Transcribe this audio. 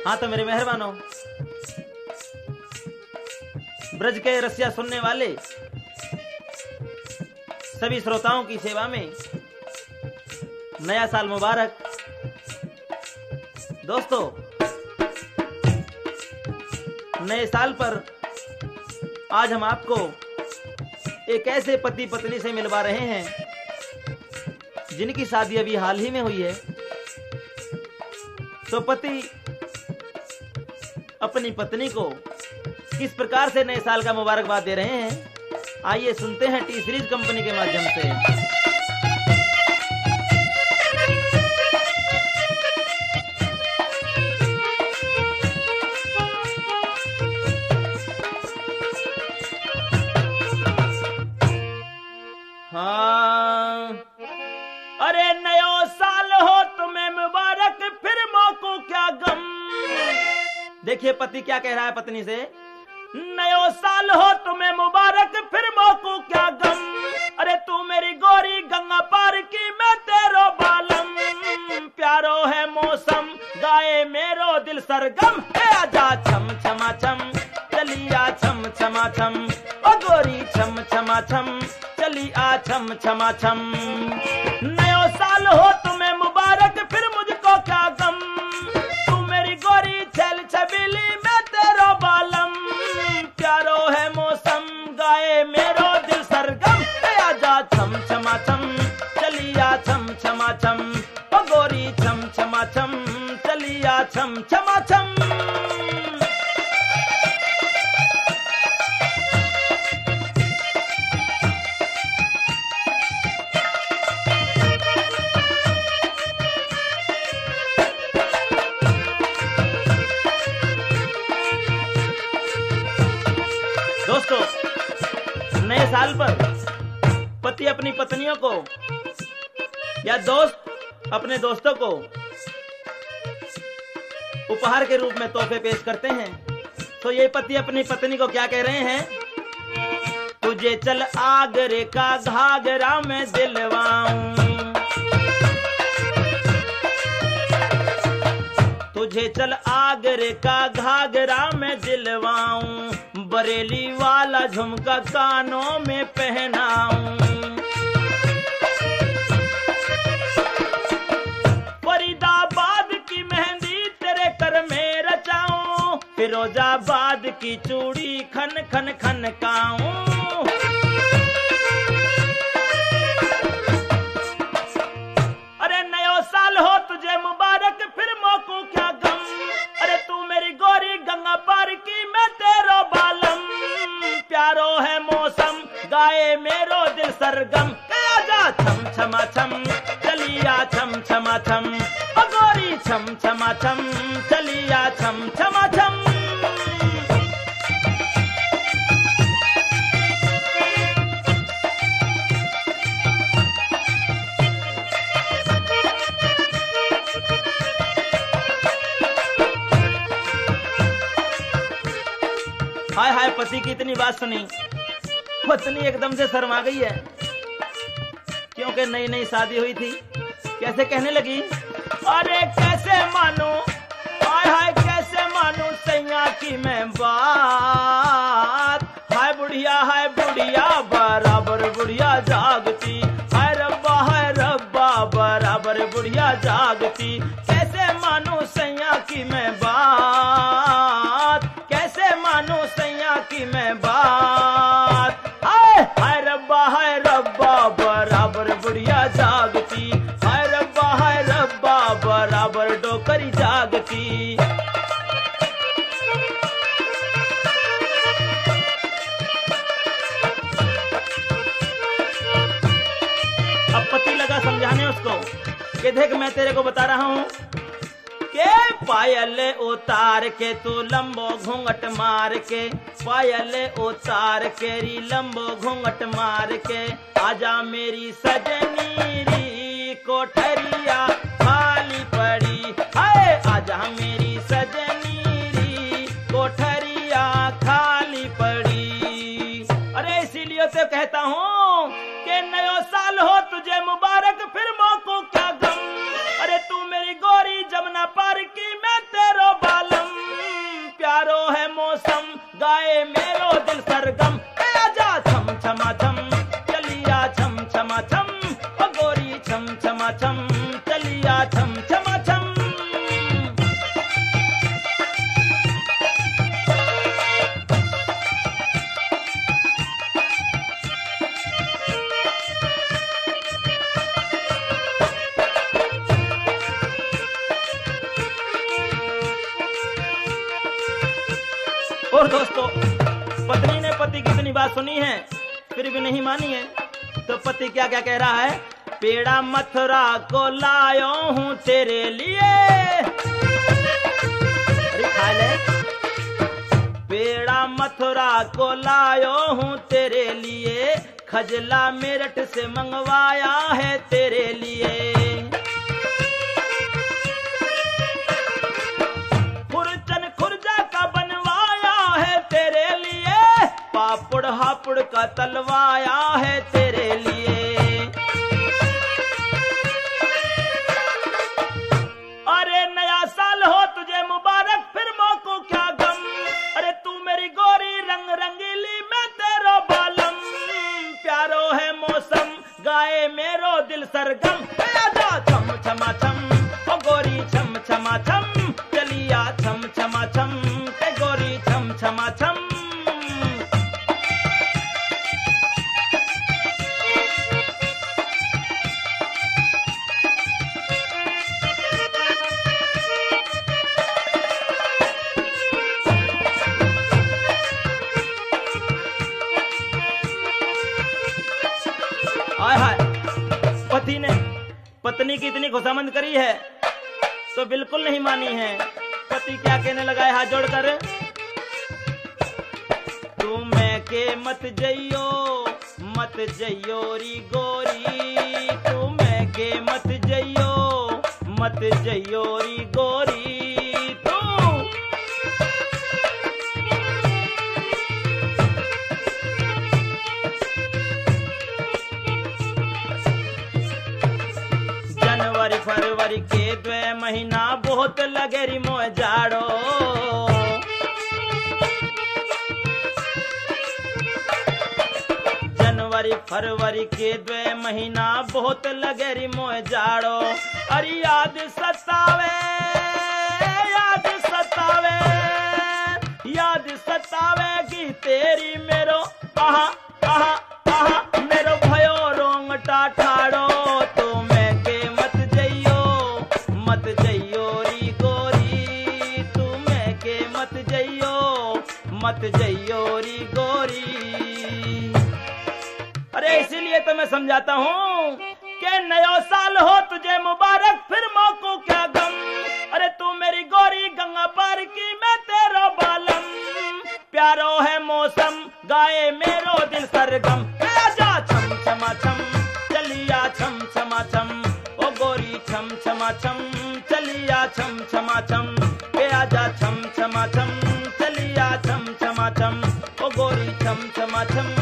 हाँ तो मेरे मेहरबानों, ब्रज के रसिया सुनने वाले सभी श्रोताओं की सेवा में नया साल मुबारक। दोस्तों, नए साल पर आज हम आपको एक ऐसे पति पत्नी से मिलवा रहे हैं जिनकी शादी अभी हाल ही में हुई है। तो पति अपनी पत्नी को किस प्रकार से नए साल का मुबारकबाद दे रहे हैं, आइए सुनते हैं टी सीरीज कंपनी के माध्यम से। हाँ, अरे नयो साल हो तुम्हें मुबारक, फिर मौको क्या गम। देखिए पति क्या कह रहा है पत्नी से, नयो साल हो तुम्हें मुबारक, फिर मौको क्या गम। अरे तू मेरी गोरी गंगा पार की, मैं तेरो बालम। प्यारो है मौसम, गाए मेरो दिल सरगम। आजा छम छमा छम, चलिया छम छमा छम। ओ गोरी छम छमा छम, चली आ छम छमा छम। नयो साल हो तुम्हें मुबारक, फिर मुझको क्या गम। तू मेरी गोरी छैल छबीली, मैं तेरो बालम। प्यारो है मौसम, गाए मेरो दिल सरगम। आजा छम छमा छम, चलिया छम छमा छम। ओ गोरी छम छमा छम, चलिया छम छमा छम। दोस्तों, नए साल पर पति अपनी पत्नियों को या दोस्त अपने दोस्तों को उपहार के रूप में तोहफे पेश करते हैं। तो ये पति अपनी पत्नी को क्या कह रहे हैं, तुझे चल आगरे का घाघरा में दिलवाऊं। तुझे चल आगरे का घाघरा में दिलवाऊं। बरेली वाला झुमका कानों में पहनाऊं। फरीदाबाद की मेहंदी तेरे कर में रचाऊं। फिरोजाबाद की चूड़ी खन खन खनकाऊं। अरे नयो साल हो तुझे मुबारक, फिर मौको क्या गम। अरे तू मेरी गोरी गंगा पार की, मैं तेरो बालम। प्यारो है मौसम, गाए मेरो दिल सरगम। आजा छम छमा छम, चलिया छम छमा छम। ओ गोरी छम छमा छम, चलिया छम छमा छम। हाय हाय, पति की इतनी बात सुनी पत्नी एकदम से शर्मा गई है, क्योंकि नई नई शादी हुई थी। कैसे कहने लगी, अरे कैसे मानू, हाय हाय कैसे मानू सैया की मैं बात। हाय बुढ़िया बराबर बुढ़िया जागती। हाय रब्बा बराबर बुढ़िया जागती। कैसे मानू सैया की मैं बात, कैसे मानू सैया की मैं बात। हाय रब्बा बराबर बुढ़िया जागती। हाय रब्बा बराबर डोकरी जागती। अब पति लगा समझाने उसको कि देख मैं तेरे को बता रहा हूँ के पायल उतार के तू लंबो घूंघट मार के। पायल उतार के री लंबो घूंघट मार के। आजा मेरी सजनी री कोठरिया खाली पड़ी। हाय आजा मेरी सजनी री कोठरिया खाली पड़ी। अरे इसीलिए तो कहता हूँ कि नयो साल हो तुझे मुबारक, फिर मौको क्या गम। अरे तू मेरी गोरी जमुना पार की, मैं तेरो बालम। और दोस्तों, पत्नी ने पति की इतनी बात सुनी है फिर भी नहीं मानी है, तो पति क्या क्या कह रहा है? पेड़ा मथुरा को लायो हूं तेरे लिए, अरे खा ले। पेड़ा मथुरा को लायो हूं तेरे लिए, खजला मेरठ से मंगवाया है तेरे लिए। खुरचन खुर्जा का बनवाया है तेरे लिए, पापड़ हापुड़ का तलवाया है तेरे लिए। अरे नया साल हो तुझे मुबारक, फिर मौको क्या गम, अरे तू मेरी गोरी रंग रंगीली मैं तेरो बालम, प्यारो है मौसम गाए मेरो दिल सरगम, आजा छम छमा छम ओ गोरी छम छमा छम, चलिया छम छमा छम के गोरी छम छमा छम। हाय पति ने पत्नी की इतनी खुशामंद करी है तो बिल्कुल नहीं मानी है। पति क्या कहने लगा है हाथ जोड़कर? तू मैं के मत जइयो री गोरी, तू मैं के मत जइयो री गोरी तू। जनवरी फरवरी के 2 महीना बहुत लगे री मोह जाड़ो, जनवरी फरवरी के 2 महीना बहुत लगे री मोह जाड़ो। अरे याद सतावे कि तेरी मेरो आहा आहा आहा मेरो भयो रोंगटा ठाड़ो। तो मैं के मत जइयो री गोरी, तू मैं के मत जइयो री गोरी। अरे इसीलिए तो मैं समझाता हूँ कि नया साल हो तुझे मुबारक, फिर मौको क्या गम, अरे तू मेरी गोरी गंगा पार की मैं तेरा बालम, प्यारो है मौसम गाए मेरो दिल सरगम। आजा छम छमा छम चलिया छम छमा छम ओ गोरी छम छमा छम चलिया छम छमा छम। आजा छम छमा छम चलिया छम छमा छम ओ गोरी छम छमा छम।